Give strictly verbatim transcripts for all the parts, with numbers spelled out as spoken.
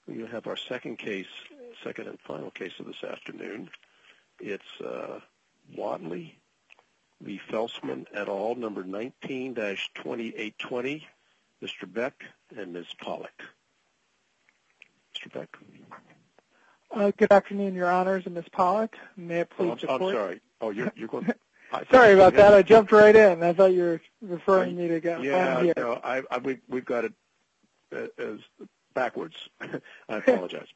We have our second case, second and final case of this afternoon. It's uh, Whatley v. Felsman et al., number nineteen dash twenty-eight twenty, Mister Beck and Miz Pollack. Mister Beck? Uh, good afternoon, Your Honors, and Miz Pollack. May it please oh, I'm, the Court? I'm sorry. Oh, you're, you're going to... Sorry about that. I jumped right in. I thought you were referring me to go. Yeah, here. no, I, I, we, we've got it as backwards. I apologize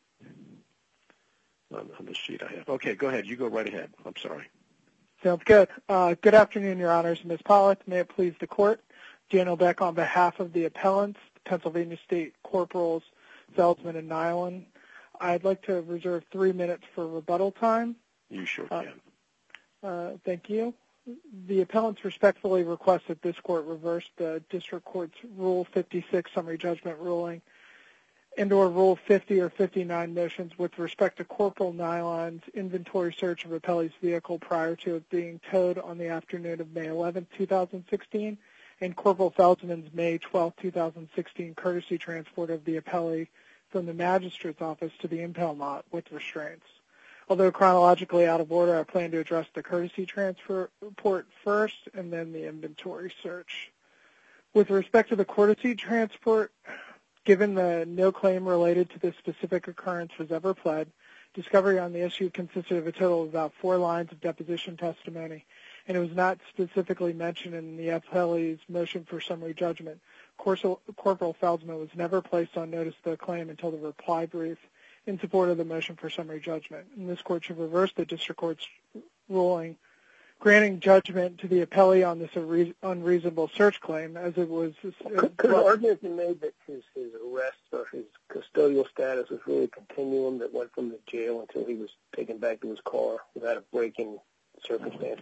on, on the sheet I have. Okay, go ahead. You go right ahead. I'm sorry. Sounds good. Uh, good afternoon, Your Honors, and Miz Pollack. May it please the Court? Daniel Beck on behalf of the appellants, Pennsylvania State Corporals Felsman and Nyland. I'd like to reserve three minutes for rebuttal time. You sure uh, can. Uh, thank you. The appellants respectfully request that this Court reverse the District Court's Rule fifty-six summary judgment ruling and or Rule fifty or fifty-nine motions with respect to Corporal Nyland's inventory search of Appellee's vehicle prior to it being towed on the afternoon of May eleventh, two thousand sixteen, and Corporal Felsman's May twelfth, two thousand sixteen courtesy transport of the Appellee from the Magistrate's office to the impound lot with restraints. Although chronologically out of order, I plan to address the courtesy transport first and then the inventory search. With respect to the courtesy transport, given the no claim related to this specific occurrence was ever pled, discovery on the issue consisted of a total of about four lines of deposition testimony, and it was not specifically mentioned in the appellee's motion for summary judgment. Corporal Felsman was never placed on notice of the claim until the reply brief in support of the motion for summary judgment. And this Court should reverse the District Court's ruling granting judgment to the appellee on this unreasonable search claim, as it was... Could, could an argument be made that his, his arrest or his custodial status was really a continuum that went from the jail until he was taken back to his car without a break in circumstances?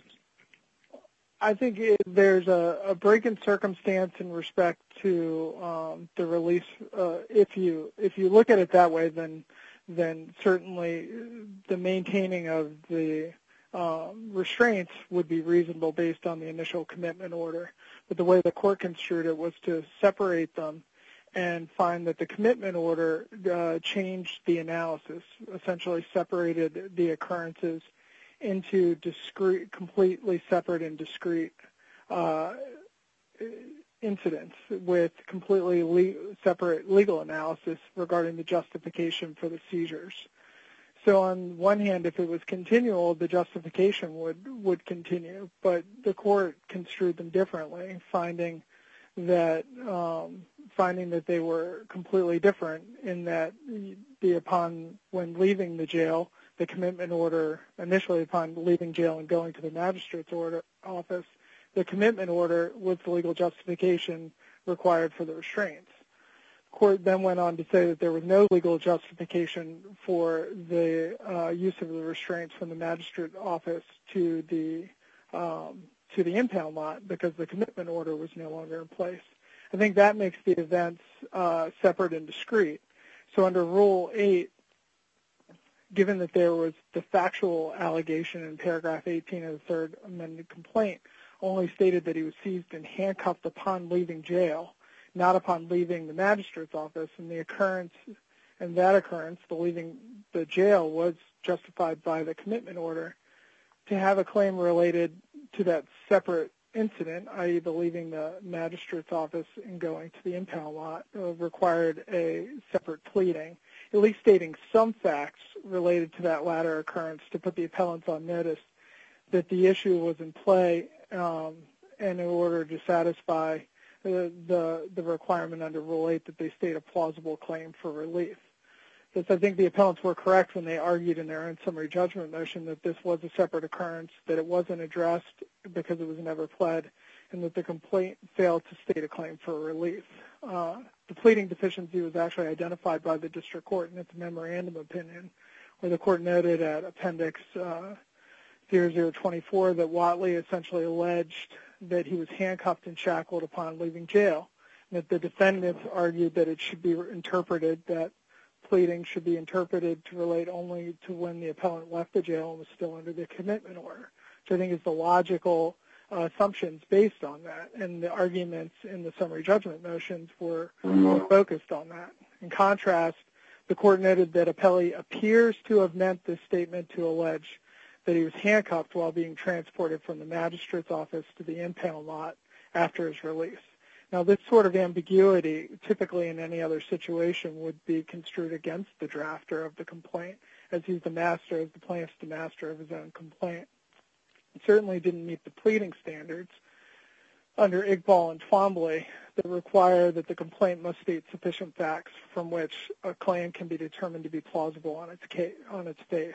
I think it, there's a, a break in circumstance in respect to um, the release. Uh, if you if you look at it that way, then then certainly the maintaining of the um, restraints would be reasonable based on the initial commitment order. But the way the Court construed it was to separate them and find that the commitment order uh, changed the analysis, essentially separated the occurrences into discrete, completely separate and discrete uh, incidents with completely le- separate legal analysis regarding the justification for the seizures. So on one hand, if it was continual, the justification would, would continue, but the Court construed them differently, finding that um, finding that they were completely different in that the upon when leaving the jail, the commitment order, initially upon leaving jail and going to the magistrate's order office, the commitment order was the legal justification required for the restraints. The Court then went on to say that there was no legal justification for the uh, use of the restraints from the magistrate office to the um, to the impound lot because the commitment order was no longer in place. I think that makes the events uh, separate and discrete. So under Rule eight, given that there was the factual allegation in paragraph eighteen of the third amended complaint only stated that he was seized and handcuffed upon leaving jail, not upon leaving the magistrate's office, and the occurrence, and that occurrence, the leaving the jail, was justified by the commitment order. To have a claim related to that separate incident, that is the leaving the magistrate's office and going to the impound lot, uh, required a separate pleading, at least stating some facts related to that latter occurrence to put the appellants on notice that the issue was in play um, and in order to satisfy the, the, the requirement under Rule eight that they state a plausible claim for relief. Thus, I think the appellants were correct when they argued in their own summary judgment motion that this was a separate occurrence, that it wasn't addressed because it was never pled, and that the complaint failed to state a claim for relief. Uh, the pleading deficiency was actually identified by the district court in its memorandum opinion, where the court noted at Appendix uh, zero zero twenty-four that Whatley essentially alleged that he was handcuffed and shackled upon leaving jail, and that the defendants argued that it should be interpreted, that pleading should be interpreted to relate only to when the appellant left the jail and was still under the commitment order, which I think is the logical uh, assumptions based on that, and the arguments in the summary judgment motions were, were focused on that. In contrast, The court noted that appellee appears to have meant this statement to allege that he was handcuffed while being transported from the magistrate's office to the impound lot after his release. Now, this sort of ambiguity, typically in any other situation, would be construed against the drafter of the complaint, as he's the master, as the plaintiff's the master of his own complaint. It certainly didn't meet the pleading standards under Iqbal and Twombly that require that the complaint must state sufficient facts from which a claim can be determined to be plausible on its case, on its face.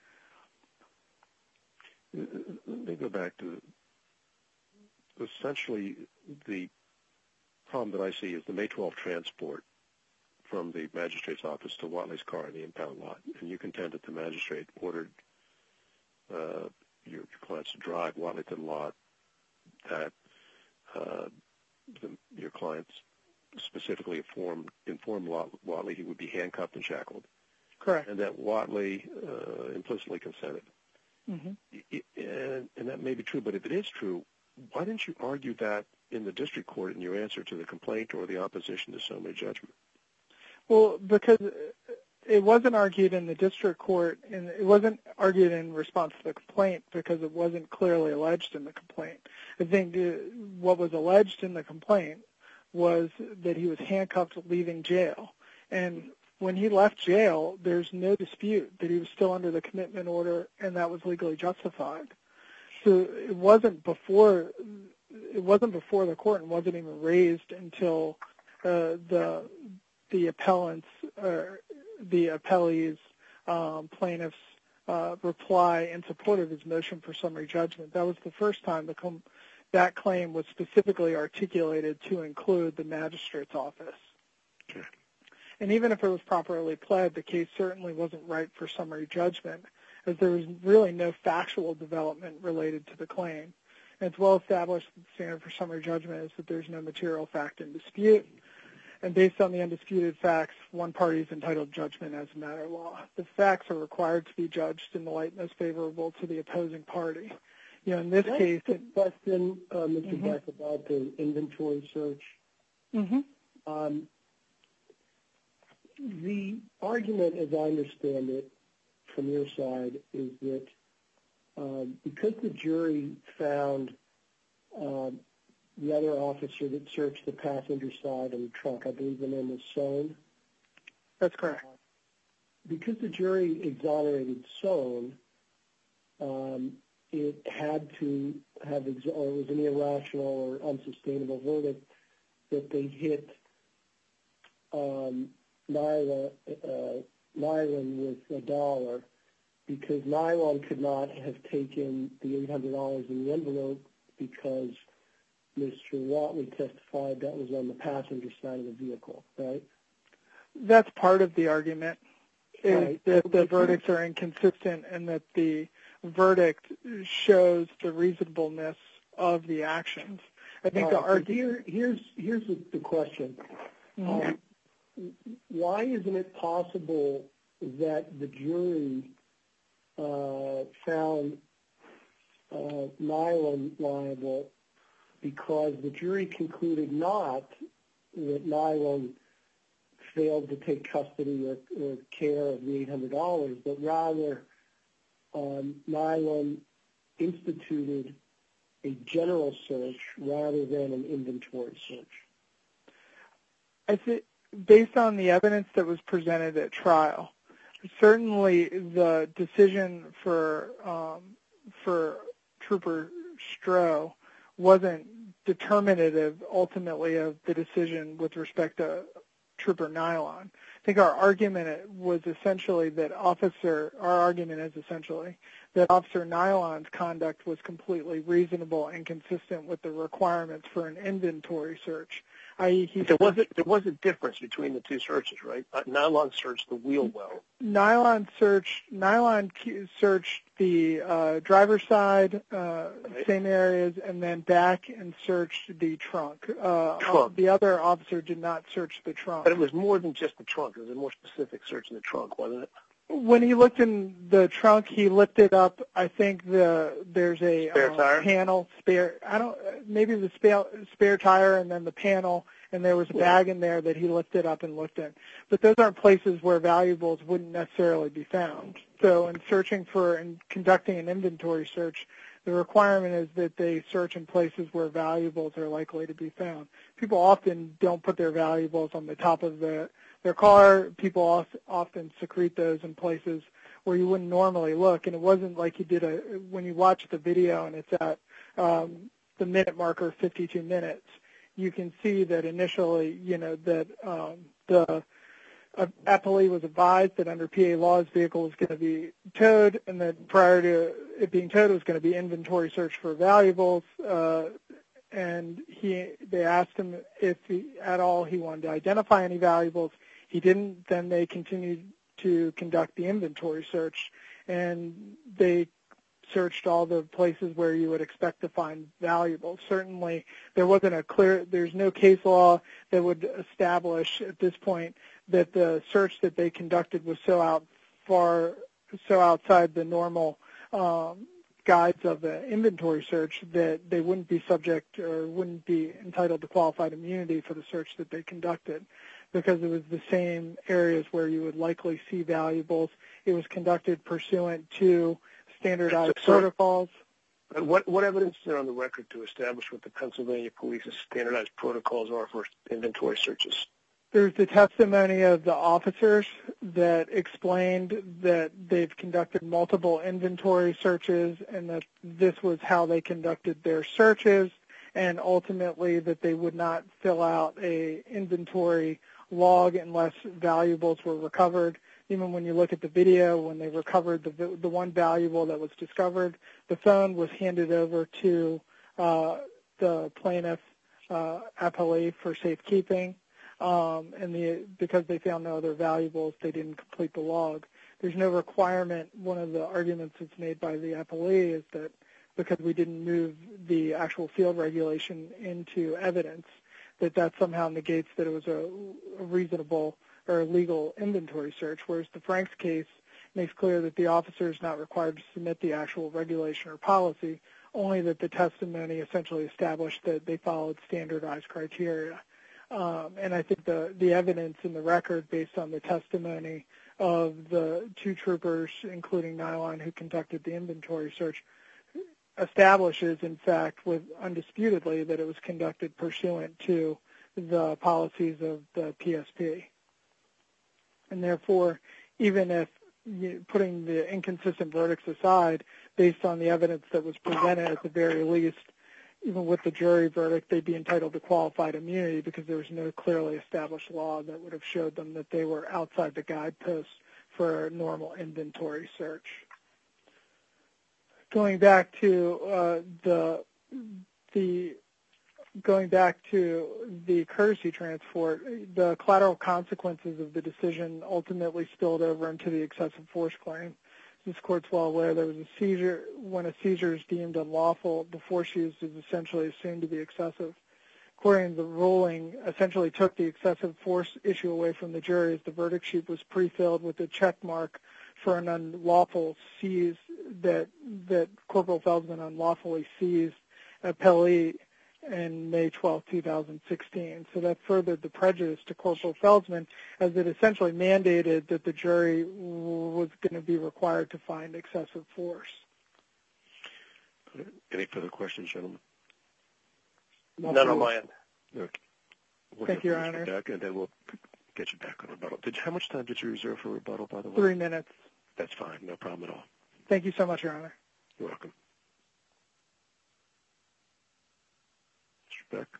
Let me go back to essentially the problem that I see is the May twelfth transport from the magistrate's office to Watley's car in the impound lot, and you contend that the magistrate ordered uh, your, your clients to drive Watley to the lot, that uh, the, your clients specifically informed, informed Watley he would be handcuffed and shackled. Correct. And that Watley uh, implicitly consented. Mm-hmm. And, and that may be true, but if it is true, why didn't you argue that in the district court in your answer to the complaint or the opposition to summary judgment? Well, because it wasn't argued in the district court, and it wasn't argued in response to the complaint because it wasn't clearly alleged in the complaint. I think what was alleged in the complaint was that he was handcuffed leaving jail. And when he left jail, there's no dispute that he was still under the commitment order, and that was legally justified. So it wasn't before it wasn't before the court and wasn't even raised until uh, the the appellant's or the appellee's um, plaintiff's uh, reply in support of his motion for summary judgment. That was the first time the com- that claim was specifically articulated to include the magistrate's office. Okay. And even if it was properly pled, the case certainly wasn't ripe for summary judgment, as there was really no factual development related to the claim. And it's well established that the standard for summary judgment is that there's no material fact in dispute. And based on the undisputed facts, one party is entitled to judgment as a matter of law. The facts are required to be judged in the light most favorable to the opposing party. You know, in this Can case, I ask a question, uh, Mister Mm-hmm. Beck, about the inventory search. Mm-hmm. Um, the argument, as I understand it, from your side, is that um, because the jury found um, the other officer that searched the passenger side and the trunk, I believe the name was Sohn. That's correct. Because the jury exonerated Sohn, um, it had to have, ex- or it was an irrational or unsustainable verdict that they hit um, Nyla, uh, Nyland with a dollar, because Nyland could not have taken the eight hundred dollars in the envelope because Mister Watley testified that was on the passenger side of the vehicle, right? That's part of the argument, is Right. that the verdicts are inconsistent and that the verdict shows the reasonableness of the actions. I think the Right, argument... here, here's, here's the, the question. Mm-hmm. Um, why isn't it possible that the jury uh, found uh, Nyland liable because the jury concluded not that Nyland failed to take custody or, or care of the eight hundred dollars, but rather um, Nyland instituted a general search rather than an inventory search? I think, based on the evidence that was presented at trial, certainly the decision for um, for Trooper Stroh wasn't determinative ultimately of the decision with respect to Trooper Nylon. I think our argument was essentially that officer, our argument is essentially that Officer Nylon's conduct was completely reasonable and consistent with the requirements for an inventory search. that is, he There was a, there was a difference between the two searches, right? Uh, Nylon searched the wheel well. Nylon searched Nylon searched the uh, driver's side, uh, Right. same areas, and then back and searched the trunk. Uh, Trunk. The other officer did not search the trunk. But it was more than just the trunk. It was a more specific search in the trunk, wasn't it? When he looked in the trunk, he lifted up. I think the there's a Spare uh, tire? panel spare. I don't maybe the spare spare tire, and then the panel, and there was a bag in there that he lifted up and looked in. But those aren't places where valuables wouldn't necessarily be found. So in searching for and conducting an inventory search, the requirement is that they search in places where valuables are likely to be found. People often don't put their valuables on the top of the, their car. People often secrete those in places where you wouldn't normally look. And it wasn't like you did a, when you watch the video and it's at um, the minute marker, fifty-two minutes, you can see that initially, you know, that um, the uh, appellee was advised that under P A law his vehicle was going to be towed, and that prior to it being towed it was going to be inventory search for valuables. Uh, and he, they asked him if he, at all he wanted to identify any valuables. He didn't. Then they continued to conduct the inventory search, and they searched all the places where you would expect to find valuables. Certainly, there wasn't a clear, there's no case law that would establish at this point that the search that they conducted was so out far, so outside the normal um, guides of the inventory search that they wouldn't be subject or wouldn't be entitled to qualified immunity for the search that they conducted, because it was the same areas where you would likely see valuables. It was conducted pursuant to standardized so, protocols. And what, what evidence is there on the record to establish what the Pennsylvania Police's standardized protocols are for inventory searches? There's the testimony of the officers that explained that they've conducted multiple inventory searches and that this was how they conducted their searches, and ultimately that they would not fill out a inventory log unless valuables were recovered. Even when you look at the video, when they recovered the the one valuable that was discovered, the phone was handed over to uh, the plaintiff uh, appellee for safekeeping, um, and the because they found no other valuables, they didn't complete the log. There's no requirement. One of the arguments that's made by the appellee is that because we didn't move the actual field regulation into evidence, that that somehow negates that it was a, a reasonable or legal inventory search, whereas the Franks case makes clear that the officer is not required to submit the actual regulation or policy, only that the testimony essentially established that they followed standardized criteria. Um, and I think the, the evidence in the record based on the testimony of the two troopers, including Nylon, who conducted the inventory search, establishes, in fact, with undisputedly that it was conducted pursuant to the policies of the P S P. And therefore, even if you, putting the inconsistent verdicts aside, based on the evidence that was presented at the very least, even with the jury verdict, they'd be entitled to qualified immunity because there was no clearly established law that would have showed them that they were outside the guideposts for a normal inventory search. Going back to uh, the the going back to the courtesy transport, the collateral consequences of the decision ultimately spilled over into the excessive force claim. This court's well aware there was a seizure. When a seizure is deemed unlawful, the force used is essentially assumed to be excessive. According to the ruling, essentially took the excessive force issue away from the jury as the verdict sheet was pre-filled with a check mark for an unlawful seize that that Corporal Felsman unlawfully seized appellee in May twelfth, two thousand sixteen. So that furthered the prejudice to Corporal Felsman as it essentially mandated that the jury was going to be required to find excessive force. Any further questions, gentlemen? None on my end. Okay. We'll Thank you, Your Honor. Back, and then we'll get you back on rebuttal. Did, how much time did you reserve for rebuttal, by the way? Three minutes. That's fine. No problem at all. Thank you so much, Your Honor. You're welcome. Mister Beck?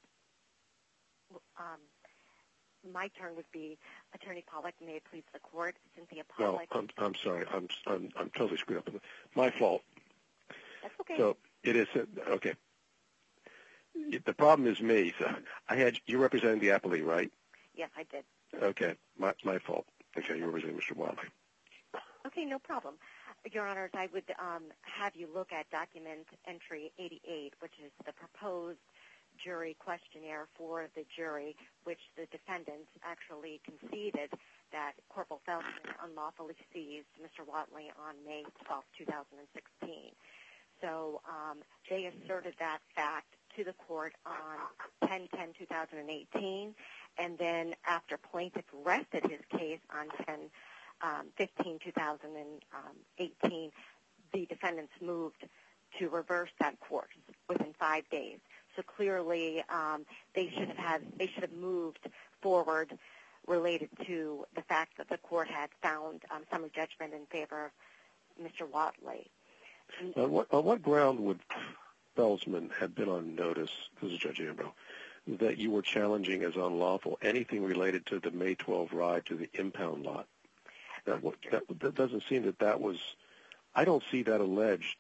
Um, my turn would be Attorney Pollack. May it please the court. Cynthia No, Pollack. I'm, I'm sorry. I'm, I'm, I'm totally screwed up. My fault. That's okay. So it is, okay. The problem is me. So I had, you representing the appellee, right? Yes, I did. Okay. My, my fault. Okay, you representing Mister Wadley. Okay, no problem. Your Honors, I would um, have you look at document entry eighty-eight, which is the proposed jury questionnaire for the jury, which the defendants actually conceded that Corporal Felsman unlawfully seized Mister Wadley on May twelfth, two thousand sixteen. So um, they asserted that fact to the court on ten ten twenty eighteen, and then after plaintiff rested his case on ten fifteen twenty eighteen, the defendants moved to reverse that course within five days. So clearly, um, they should have had they should have moved forward related to the fact that the court had found um, summary judgment in favor of Mister Whatley. On what, on what ground would Felsman have been on notice, this is Judge Ambrose, that you were challenging as unlawful anything related to the May twelfth ride to the impound lot? That, that, that doesn't seem that that was, I don't see that alleged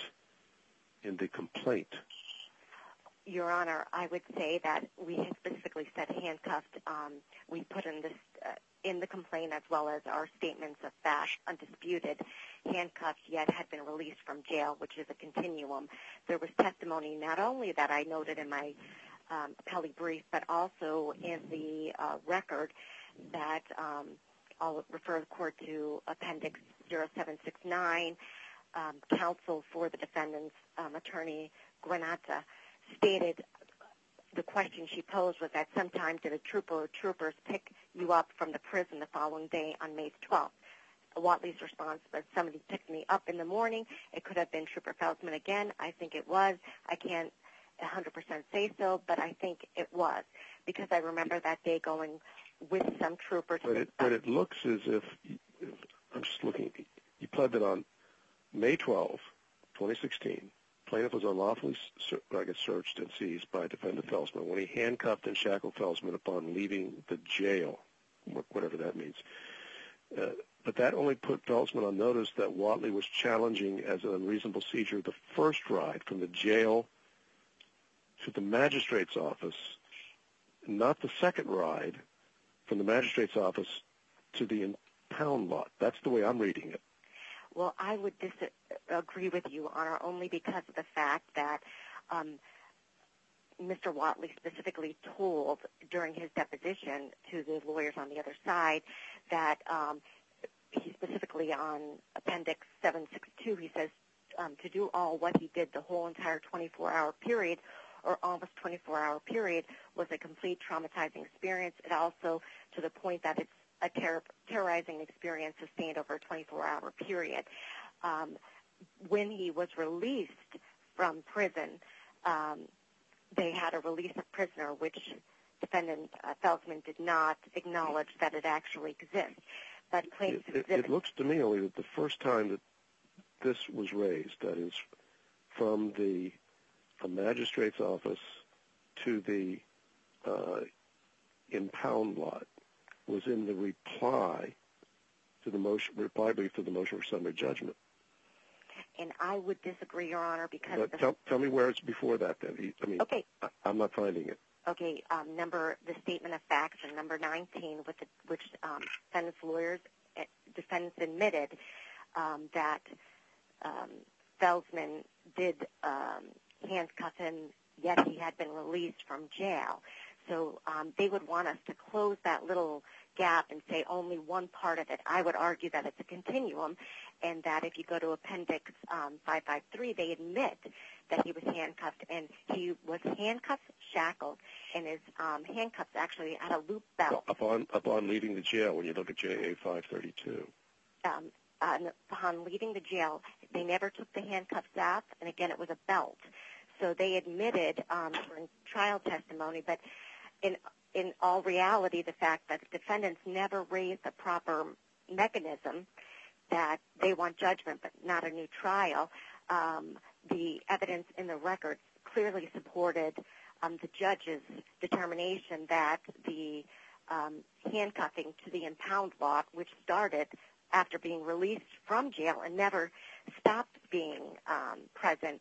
in the complaint. Your Honor, I would say that we had specifically said handcuffed. Um, we put in this uh, in the complaint as well as our statements of fact, undisputed, handcuffed yet had been released from jail, which is a continuum. There was testimony not only that I noted in my um, appellee brief, but also in the uh, record that um, I'll refer the court to Appendix zero seven six nine. Um, counsel for the defendant's um, attorney, Granata, stated the question she posed was that sometime did a trooper or troopers pick you up from the prison the following day on May twelfth? Whatley's response was, somebody picked me up in the morning. It could have been Trooper Felsman again. I think it was. I can't one hundred percent say so, but I think it was because I remember that day going with some troopers. But it, but it looks as if, I'm just looking, you pled that on May twelfth, twenty sixteen, plaintiff was unlawfully I guess, searched and seized by Defendant Felsman when he handcuffed and shackled Felsman upon leaving the jail, whatever that means. Uh, but that only put Felsman on notice that Whatley was challenging as an unreasonable seizure the first ride from the jail to the magistrate's office, not the second ride from the magistrate's office to the impound lot. That's the way I'm reading it. Well, I would disagree with you, Honor, only because of the fact that um, Mister Whatley specifically told during his deposition to the lawyers on the other side that um, he specifically on Appendix seven sixty-two, he says um, to do all what he did the whole entire twenty-four hour period or almost twenty-four hour period was a complete traumatizing experience. It also, to the point that it's a ter- terrorizing experience sustained over a twenty-four hour period. Um, when he was released from prison, um, they had a release of prisoner, which Defendant uh, Felsman did not acknowledge that it actually exists. But claims it, it, it looks to me only that the first time that this was raised, that is, from the a magistrate's office to the uh, impound lot, was in the reply to the motion, reply brief to the motion for summary judgment. And I would disagree, Your Honor, because but of the tell, tell me where it's before that. Then I mean, okay. I, I'm not finding it. Okay, um, number the statement of facts in number nineteen, with the, which um, defendants' lawyers, uh, defendants admitted um, that um, Felsman did um, handcuff him, yet he had been released from jail. So um, they would want us to close that little gap and say only one part of it. I would argue that it's a continuum, and that if you go to Appendix um, five fifty-three, they admit that he was handcuffed, and he was handcuffed, shackled, and his um, handcuffs actually had a loop belt. Upon upon leaving the jail, when you look at J A five thirty-two. Um, uh, upon leaving the jail, they never took the handcuffs off, and again, it was a belt. So they admitted um, in trial testimony, but in in all reality, the fact that the defendants never raised the proper mechanism that they want judgment but not a new trial, um, the evidence in the record clearly supported um, the judge's determination that the um, handcuffing to the impound lot, which started after being released from jail and never stopped being um, present,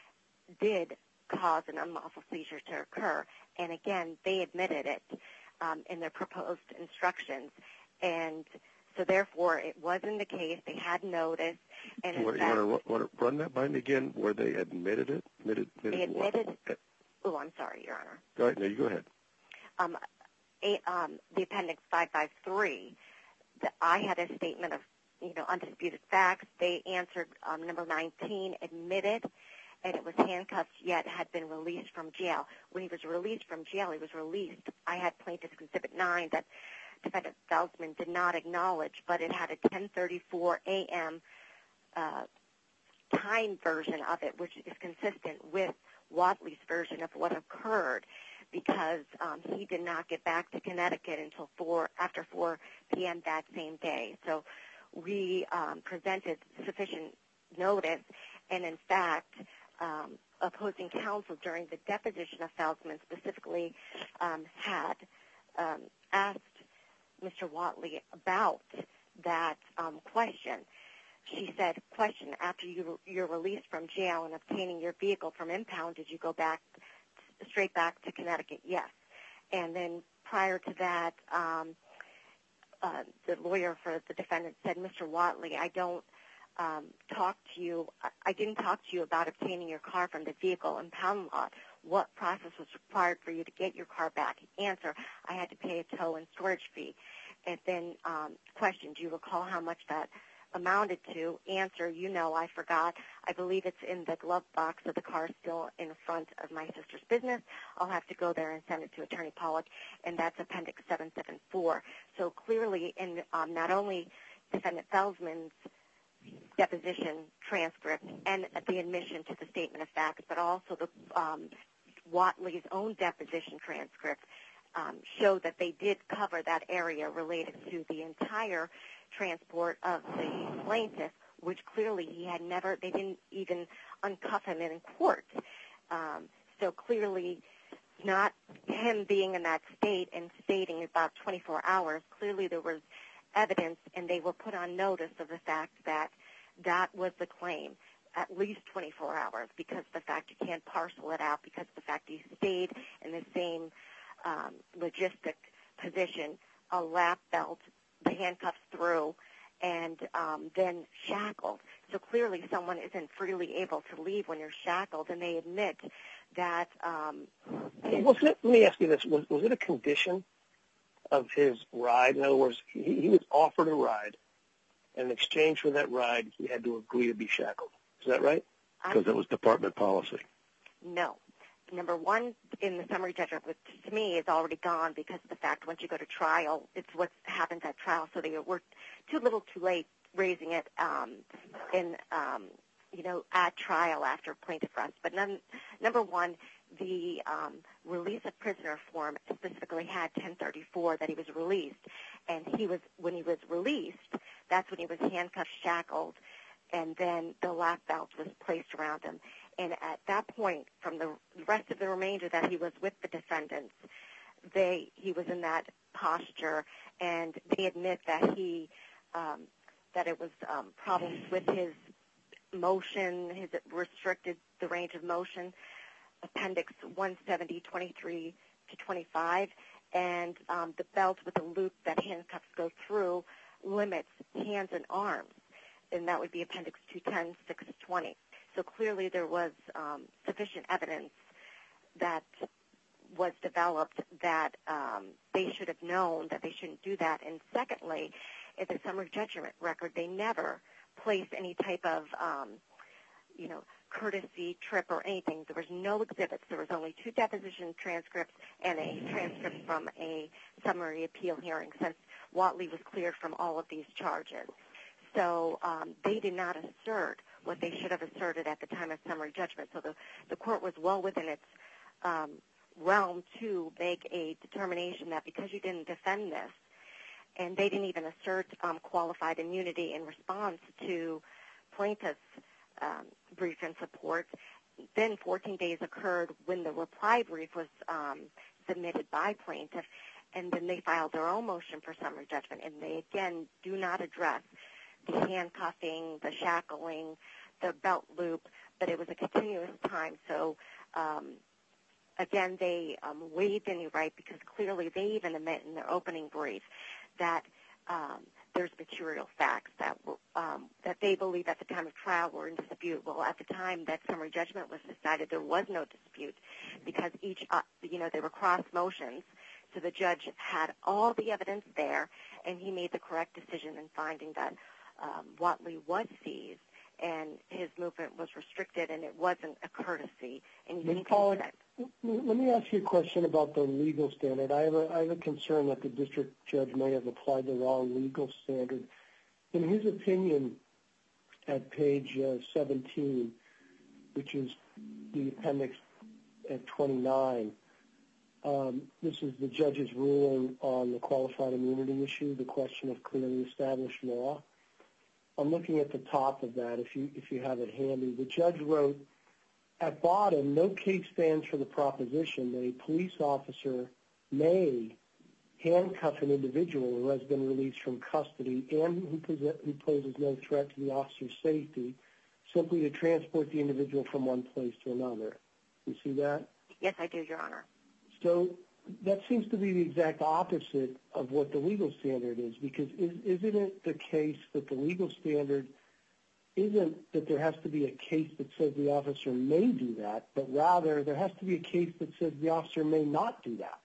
did cause an unlawful seizure to occur. And again, they admitted it um, in their proposed instructions. And so therefore, it wasn't the case. They had notice. And in you fact, want to run that by me again, where they admitted it? Admitted, admitted they admitted. What? Oh, I'm sorry, Your Honor. Go ahead. No, you go ahead. Um, a, um, the Appendix five fifty-three, the, I had a statement of, you know, undisputed facts. They answered um, number nineteen, admitted, and it was handcuffed yet had been released from jail. When he was released from jail, he was released. I had Plaintiff's Exhibit nine that Defendant Felsman did not acknowledge, but it had a ten thirty-four a.m. Uh, time version of it, which is consistent with Wadley's version of what occurred, because um, he did not get back to Connecticut until four after four p.m. that same day. So we um, presented sufficient notice, and in fact, um, opposing counsel during the deposition of Felsman specifically um, had um, asked Mister Wadley about that um, question. She said, question, after you, you're released from jail and obtaining your vehicle from impound, did you go back, straight back to Connecticut? Yes. And then prior to that, um, uh, the lawyer for the defendant said, Mister Wadley, I don't um, talk to you, I didn't talk to you about obtaining your car from the vehicle impound lot. What process was required for you to get your car back? Answer, I had to pay a tow and storage fee. And then um, question, do you recall how much that amounted to? Answer, you know, I forgot. I believe it's in the glove box of the car still in front of my sister's business. I'll have to go there and send it to Attorney Pollack, and that's Appendix seven seventy-four. So clearly, in um, not only Defendant Felsman's deposition transcript and the admission to the statement of facts, but also the um, Wadley's own deposition transcript um, show that they did cover that area related to the entire transport of the plaintiff, which clearly he had never, they didn't even uncuff him in court. Um, so clearly, not him being in that state and stating about twenty-four hours, clearly there was evidence, and they were put on notice of the fact that that was the claim, at least twenty-four hours, because the fact you can't parcel it out, because the fact he stayed in the same um, logistic position, a lap belt, the handcuffs through, and um, then shackled. So clearly someone isn't freely able to leave when you're shackled, and they admit that... Um, was it, let me ask you this. Was, was it a condition of his ride? In other words, he, he was offered a ride, and in exchange for that ride, he had to agree to be shackled. Is that right? Because it was department policy. No. Number one, in the summary judgment, which to me is already gone because of the fact once you go to trial, it's what happens at trial. So they were too little too late raising it um, in, um, you know, at trial after plaintiff arrest. But none, number one, the um, release of prisoner form specifically had ten thirty-four that he was released. And he was, when he was released, that's when he was handcuffed, shackled, and then the lap belt was placed around him. And at that point, from the rest of the remainder that he was with the defendants, they he was in that posture, and they admit that he um, that it was um, problems with his motion, his restricted the range of motion, Appendix one seventy, twenty-three to twenty-five, and um, the belt with the loop that handcuffs go through limits hands and arms, and that would be Appendix two ten, six twenty. So clearly there was um, sufficient evidence that was developed that um, they should have known that they shouldn't do that. And secondly, in the summary judgment record, they never placed any type of, um, you know, courtesy trip or anything. There was no exhibits. There was only two deposition transcripts and a transcript from a summary appeal hearing since Wadley was cleared from all of these charges. So um, they did not assert what they should have asserted at the time of summary judgment. So the, the court was well within its um, realm to make a determination that because you didn't defend this, and they didn't even assert um, qualified immunity in response to plaintiff's um, brief in support, then fourteen days occurred when the reply brief was um, submitted by plaintiff, and then they filed their own motion for summary judgment, and they, again, do not address the handcuffing, the shackling, the belt loop, but it was a continuous time. So, um, again, they um, waived any right because clearly they even admit in their opening brief that um, there's material facts that were, um, that they believe at the time of trial were in dispute. Well, at the time that summary judgment was decided, there was no dispute because each, uh, you know, there were cross motions. So the judge had all the evidence there, and he made the correct decision in finding that Um, Wadley was seized and his movement was restricted, and it wasn't a courtesy. And you didn't Paul, that. Let me ask you a question about the legal standard. I have a, I have a concern that the district judge may have applied the wrong legal standard. In his opinion, at page uh, seventeen, which is the appendix at twenty-nine, um, this is the judge's ruling on the qualified immunity issue, the question of clearly established law. I'm looking at the top of that, if you if you have it handy. The judge wrote, at bottom, no case stands for the proposition that a police officer may handcuff an individual who has been released from custody and who, pose- who poses no threat to the officer's safety simply to transport the individual from one place to another. You see that? Yes, I do, Your Honor. So that seems to be the exact opposite of what the legal standard is, because is, isn't it the case that the legal standard isn't that there has to be a case that says the officer may do that, but rather there has to be a case that says the officer may not do that?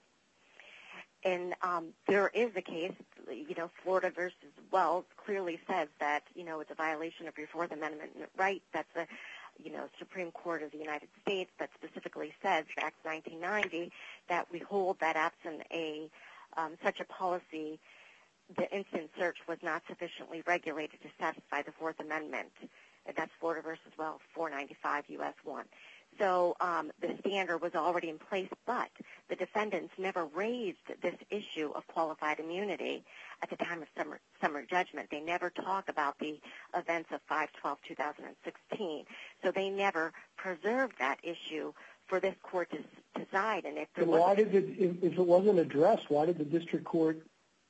And um, there is a case, you know, Florida versus Wells clearly says that, you know, it's a violation of your Fourth Amendment right. That's a, you know, Supreme Court of the United States that specifically says, back in nineteen ninety, that we hold that absent a um, such a policy, the instant search was not sufficiently regulated to satisfy the Fourth Amendment. And that's Florida versus Wells, four ninety-five U S one. So um, the standard was already in place, but the defendants never raised this issue of qualified immunity at the time of summary, summary judgment. They never talk about the events of five twelve two thousand sixteen. So they never preserved that issue for this court to decide. And if, there and why did it, if, if it wasn't addressed, why did the district court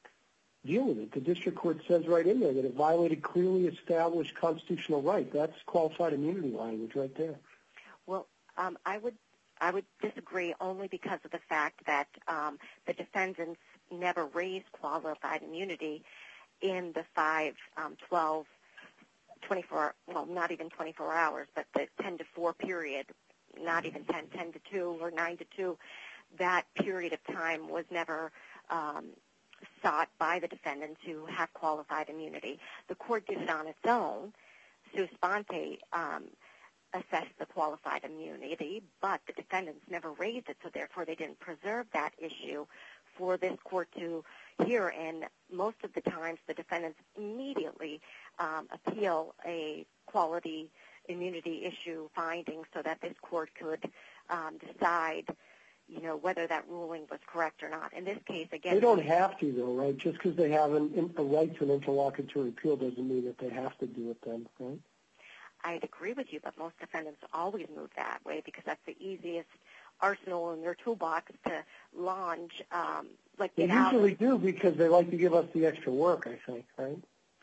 deal with it? The district court says right in there that it violated clearly established constitutional right. That's qualified immunity language right there. Well, um, I would I would disagree only because of the fact that um, the defendants never raised qualified immunity in the five twelve, twenty-four, well, not even twenty-four hours, but the ten to four period, not even ten, ten to two or nine to two. That period of time was never um, sought by the defendants who have qualified immunity. The court did it on its own, sua sponte, um, assess the qualified immunity, but the defendants never raised it, so therefore they didn't preserve that issue for this court to hear. And most of the times the defendants immediately um, appeal a quality immunity issue finding so that this court could um, decide, you know, whether that ruling was correct or not. In this case, again... They don't have to, though, right? Just because they have an, a right to an interlocutory appeal doesn't mean that they have to do it then, right? I'd agree with you, but most defendants always move that way because that's the easiest arsenal in their toolbox to launch, um, like They get out. usually do because they like to give us the extra work, I think, right?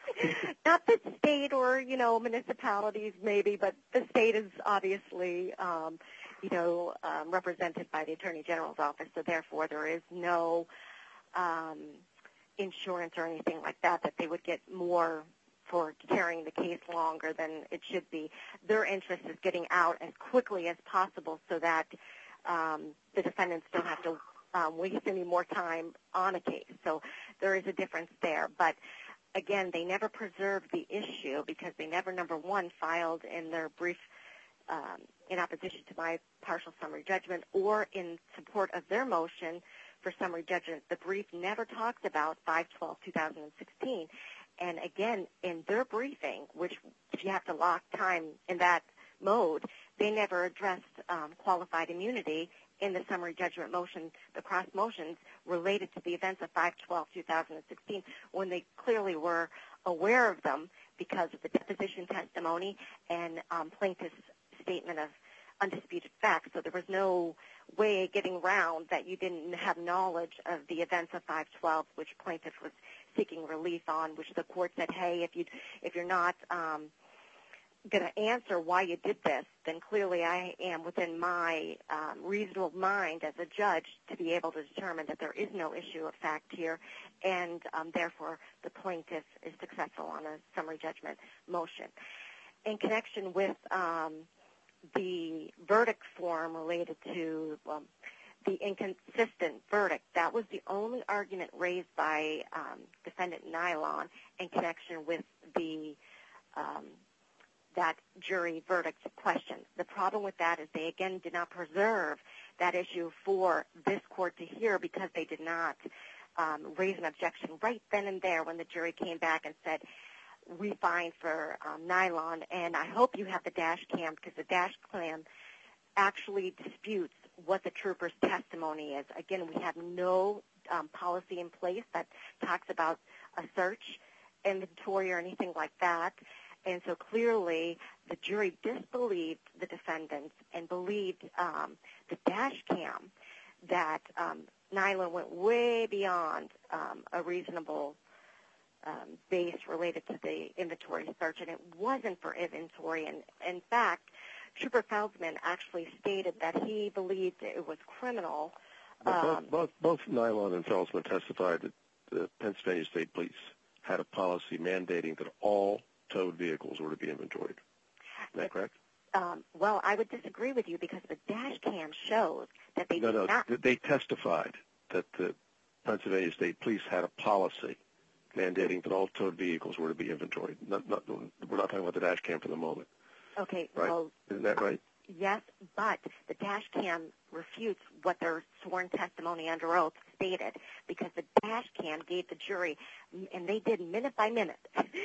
Not the state or, you know, municipalities maybe, but the state is obviously, um, you know, um, represented by the Attorney General's office, so therefore there is no um, insurance or anything like that that they would get more for carrying the case longer than it should be. Their interest is getting out as quickly as possible so that um, the defendants don't have to um, waste any more time on a case. So there is a difference there. But, again, they never preserved the issue because they never, number one, filed in their brief um, in opposition to my partial summary judgment or in support of their motion for summary judgment. The brief never talks about five twelve two thousand sixteen. And, again, in their briefing, which if you have to lock time in that mode, they never addressed um, qualified immunity in the summary judgment motion, the cross motions related to the events of five twelve two thousand sixteen, when they clearly were aware of them because of the deposition testimony and um, plaintiff's statement of undisputed facts. So there was no way getting around that you didn't have knowledge of the events of five twelve, which plaintiff was seeking relief on, which the court said, hey, if you if you're not um, going to answer why you did this, then clearly I am within my um, reasonable mind as a judge to be able to determine that there is no issue of fact here, and um, therefore the plaintiff is successful on a summary judgment motion. In connection with um, the verdict form related to um, the inconsistent verdict, that was the only argument raised by um, defendant Nylon in connection with the um, that jury verdict question. The problem with that is they, again, did not preserve that issue for this court to hear because they did not um, raise an objection right then and there when the jury came back and said, we find for um, nylon, and I hope you have the dash cam because the dash cam actually disputes what the trooper's testimony is. Again, we have no um, policy in place that talks about a search inventory or anything like that. And so clearly the jury disbelieved the defendants and believed um, the dash cam that um, nylon went way beyond um, a reasonable um, base related to the inventory search, and it wasn't for inventory. And in fact, Trooper Feldman actually stated that he believed it was criminal. Both, Um, both, both Nylon and Feldman testified that the Pennsylvania State Police had a policy mandating that all towed vehicles were to be inventoried. Is that correct? Um, well, I would disagree with you because the dash cam shows that they no, did no, not. They testified that the Pennsylvania State Police had a policy mandating that all towed vehicles were to be inventoried. Not, not, we're not talking about the dash cam for the moment. Okay, right? well, Isn't that right? Yes, but the dash cam refutes what their sworn testimony under oath stated because the dash cam gave the jury, and they did minute by minute.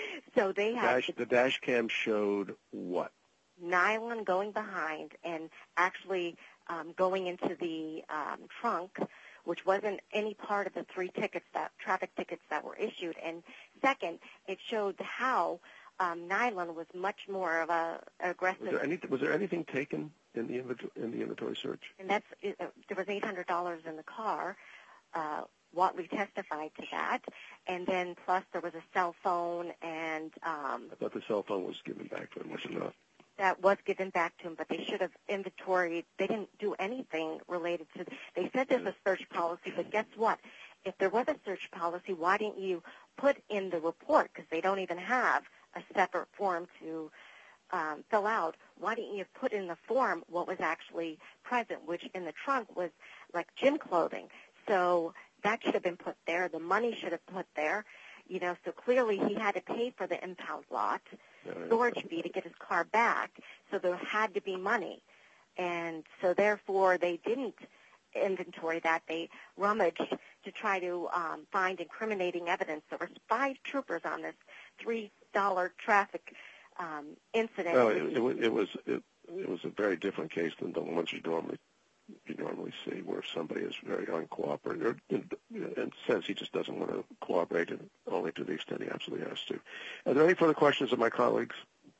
So they had dash, the dash cam showed what? Nylon going behind and actually um, going into the um, trunk, which wasn't any part of the three tickets that traffic tickets that were issued. And second, it showed how um, Nylon was much more of a aggressive. Was there, any, was there anything taken in the inventory, in the inventory search? And that's uh, there was eight hundred dollars in the car. Uh, Watley testified to that, and then plus there was a cell phone and. Um, I thought the cell phone was given back to him, was it not? That was given back to him, but they should have inventoried. They didn't do anything related to. They said there's a search policy, but guess what? If there was a search policy, why didn't you put in the report? Because they don't even have a separate form to um, fill out. Why didn't you put in the form what was actually present, which in the trunk was like gym clothing? So that should have been put there. The money should have put there. You know, so clearly he had to pay for the impound lot, storage fee to get his car back, so there had to be money. And so therefore they didn't inventory that. They rummaged to try to um, find incriminating evidence. There were five troopers on this three dollar traffic um, incident. Well, it, it, it was it, it was a very different case than the ones you normally you normally see, where somebody is very uncooperative, or in, in says he just doesn't want to cooperate, and only to the extent he absolutely has to. Are there any further questions of my colleagues?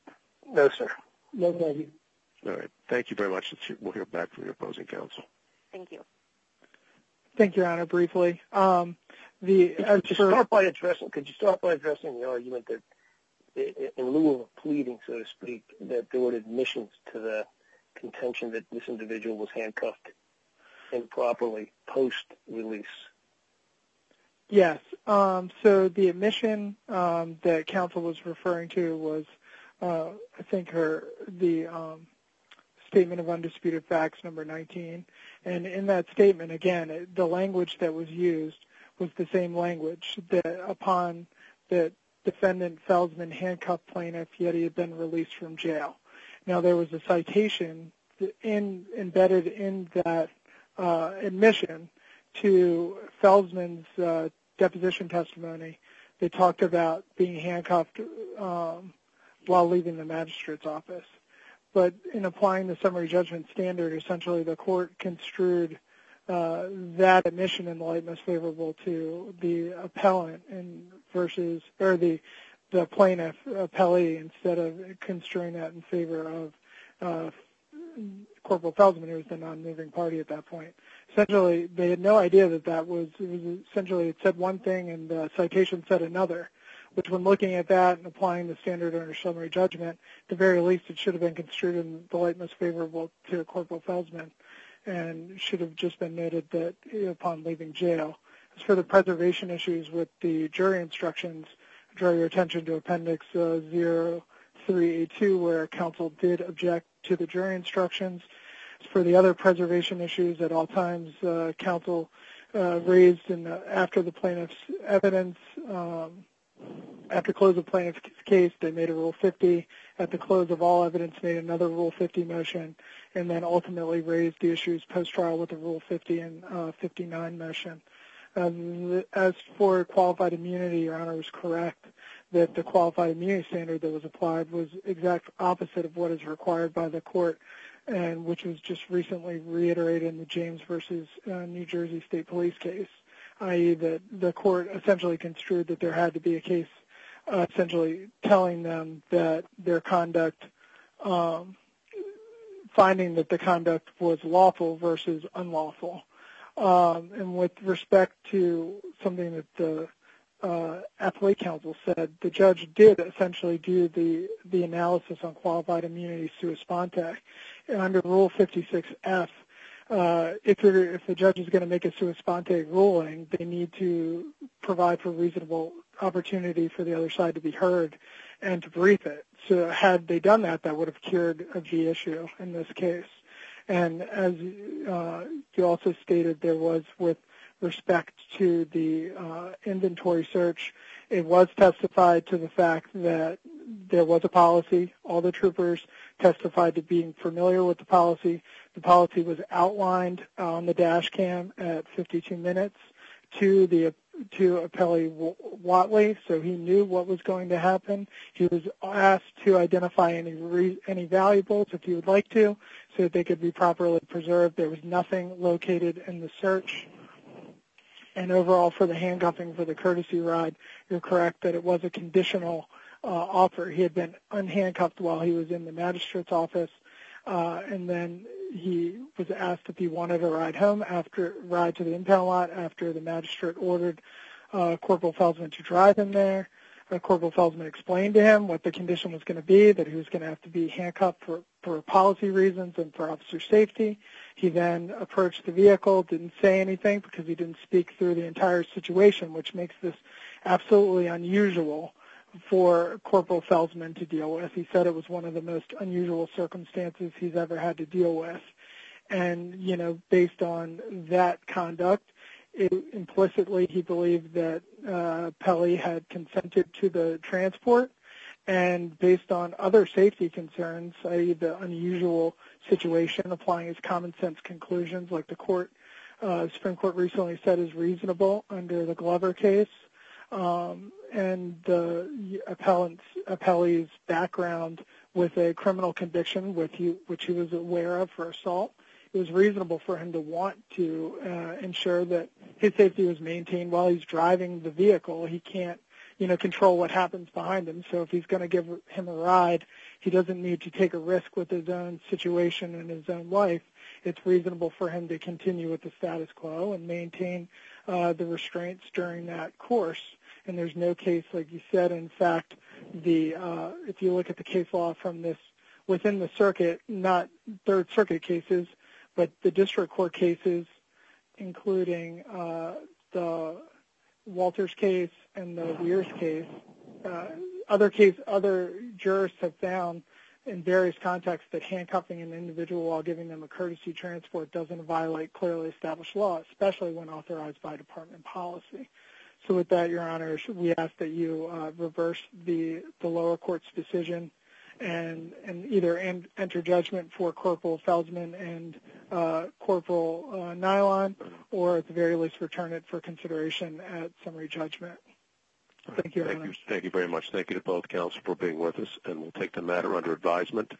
No, sir. No, thank you. All right. Thank you very much. We'll hear back from your opposing counsel. Thank you. Thank you, Your Honor. Briefly, um, the could you start by addressing? Could you start by addressing the argument that, in lieu of a pleading, so to speak, that there were admissions to the contention that this individual was handcuffed improperly post-release? Yes. Um, so the admission um, that counsel was referring to was, uh, I think, her the um, statement of undisputed facts number nineteen. And in that statement, again, it, the language that was used was the same language that upon that defendant Feldman handcuffed plaintiff, yet he had been released from jail. Now, there was a citation in, embedded in that uh, admission to Feldman's uh, deposition testimony that talked about being handcuffed um, while leaving the magistrate's office. But in applying the summary judgment standard, essentially the court construed uh, that admission in the light most favorable to the appellant and versus or the the plaintiff appellee, instead of construing that in favor of uh, Corporal Feldman, who was the non-moving party at that point. Essentially, they had no idea that that was, it was essentially it said one thing and the citation said another, which when looking at that and applying the standard under summary judgment, at the very least it should have been construed in the light most favorable to Corporal Feldman and should have just been noted that upon leaving jail. As for the preservation issues with the jury instructions, I draw your attention to Appendix uh, zero three eighty-two, where counsel did object to the jury instructions. As for the other preservation issues, at all times uh, counsel uh, raised in the, after the plaintiff's evidence um, At the close of plaintiff's case, they made a Rule fifty. At the close of all evidence, made another Rule fifty motion, and then ultimately raised the issues post-trial with a Rule fifty and uh, fifty-nine motion. Um, as for qualified immunity, Your Honor was correct that the qualified immunity standard that was applied was exact opposite of what is required by the court, and which was just recently reiterated in the James versus uh, New Jersey State Police case, that is that the court essentially construed that there had to be a case uh, essentially telling them that their conduct, um, finding that the conduct was lawful versus unlawful. Um, and with respect to something that the uh, appellate counsel said, the judge did essentially do the, the analysis on qualified immunity sua sponte. And under Rule fifty-six F, uh, if, you're, if the judge is going to make a sua sponte ruling, they need to provide for reasonable opportunity for the other side to be heard and to brief it. So had they done that, that would have cured the issue in this case. And as uh, you also stated, there was, with respect to the uh, inventory search, it was testified to the fact that there was a policy. All the troopers testified to being familiar with the policy. The policy was outlined on the dash cam at fifty-two minutes to the to Appellee Whatley, so he knew what was going to happen. He was asked to identify any re, any valuables if he would like to, so that they could be properly preserved. There was nothing located in the search. And overall, for the handcuffing for the courtesy ride, you're correct that it was a conditional uh, offer. He had been unhandcuffed while he was in the magistrate's office, uh, and then he was asked if he wanted a ride home after ride to the impound lot after the magistrate ordered uh, Corporal Felsman to drive him there. Uh, Corporal Felsman explained to him what the condition was going to be, that he was going to have to be handcuffed for, for policy reasons and for officer safety. He then approached the vehicle, didn't say anything because he didn't speak through the entire situation, which makes this absolutely unusual for Corporal Felsman to deal with. He said it was one of the most unusual circumstances he's ever had to deal with. And, you know, based on that conduct, it, implicitly he believed that uh, Pelley had consented to the transport. And based on other safety concerns, that is the unusual situation, applying his common sense conclusions, like the court, uh, Supreme Court recently said is reasonable under the Glover case, um, and the appellant's, appellee's background with a criminal conviction, which he, which he was aware of for assault, it was reasonable for him to want to uh, ensure that his safety was maintained while he's driving the vehicle. He can't, you know, control what happens behind him. So if he's going to give him a ride, he doesn't need to take a risk with his own situation and his own life. It's reasonable for him to continue with the status quo and maintain uh, the restraints during that course. And there's no case, like you said. In fact, the uh, if you look at the case law from this within the circuit, not Third Circuit cases, but the district court cases, including uh, the Walters case and the Weir's case, uh, other case, other jurists have found in various contexts that handcuffing an individual while giving them a courtesy transport doesn't violate clearly established law, especially when authorized by department policy. So with that, Your Honor, we ask that you uh, reverse the, the lower court's decision and, and either en- enter judgment for Corporal Felsman and uh, Corporal uh, Nylon, or at the very least return it for consideration at summary judgment. Thank you, Your Thank Honor. you. Thank you very much. Thank you to both counsel for being with us, and we'll take the matter under advisement.